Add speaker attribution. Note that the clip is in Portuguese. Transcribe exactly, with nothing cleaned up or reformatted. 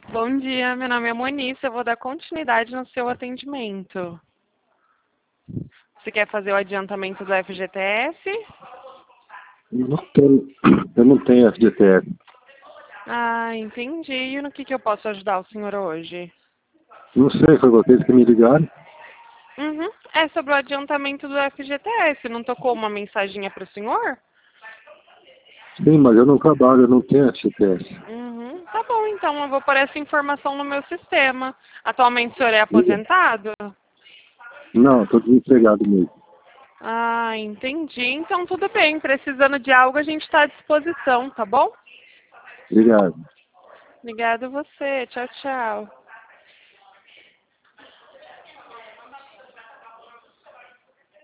Speaker 1: Bom dia, meu nome é Moniça, eu vou dar continuidade no seu atendimento. Você quer fazer o adiantamento do F G T S?
Speaker 2: Eu não tenho, eu não tenho F G T S.
Speaker 1: Ah, entendi. E no que, que eu posso ajudar o senhor hoje?
Speaker 2: Não sei, foi vocês que me ligaram.
Speaker 1: Uhum. É sobre o adiantamento do F G T S. Não tocou uma mensaginha para o senhor?
Speaker 2: Sim, mas eu não trabalho, eu não tenho F G T S.
Speaker 1: Uhum. Tá bom, então eu vou pôr essa informação no meu sistema. Atualmente o senhor é aposentado?
Speaker 2: Não, estou desempregado mesmo.
Speaker 1: Ah, entendi. Então tudo bem. Precisando de algo, a gente está à disposição, tá bom?
Speaker 2: Obrigado.
Speaker 1: Obrigada a você. Tchau, tchau.